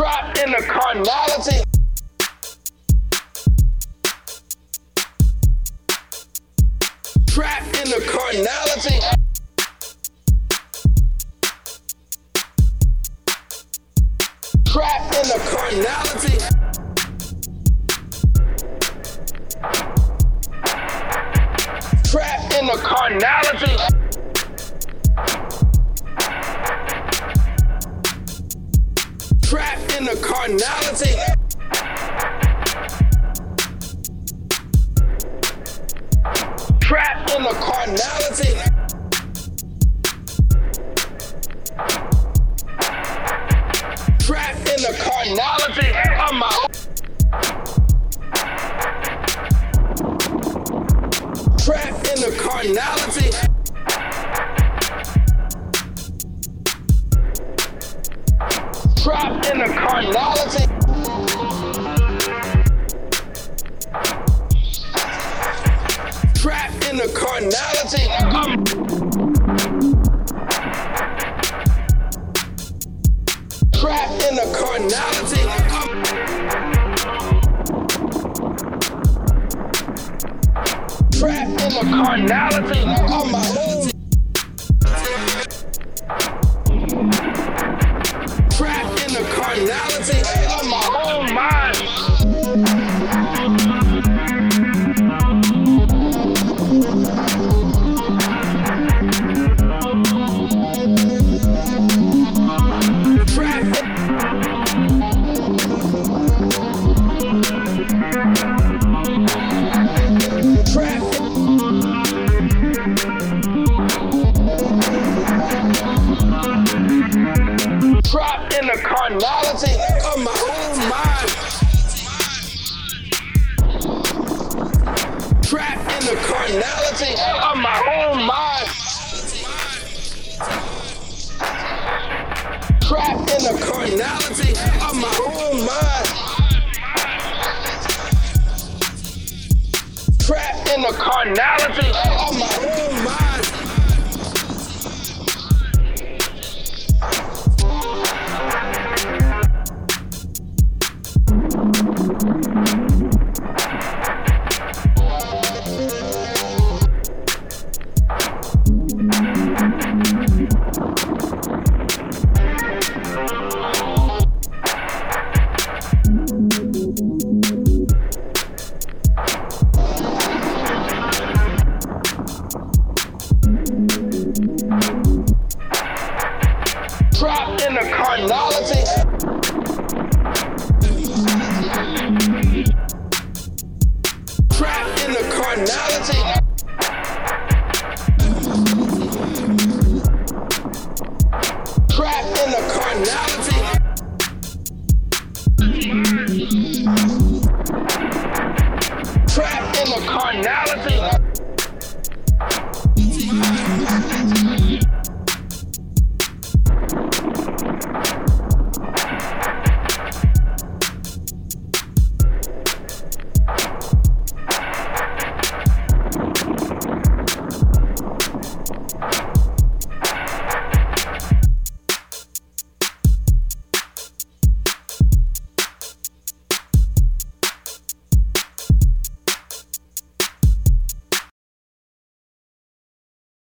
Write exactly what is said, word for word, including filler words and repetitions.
Trapped in the carnality. Trapped in the carnality. Trapped in the carnality. Trapped in the carnality. Trapped in the carnality. Trapped in the carnality. Trapped in the carnality of my Trapped in the carnality. Trapped in the carnality. Trapped in the carnality. Um. Trapped in the carnality. Um. Trapped in the carnality of my own. Trapped in the carnality of my own mind. Trapped. Trapped. Trapped in the carnality of my own mind. Trapped in the carnality of my own mind. Trapped in the carnality.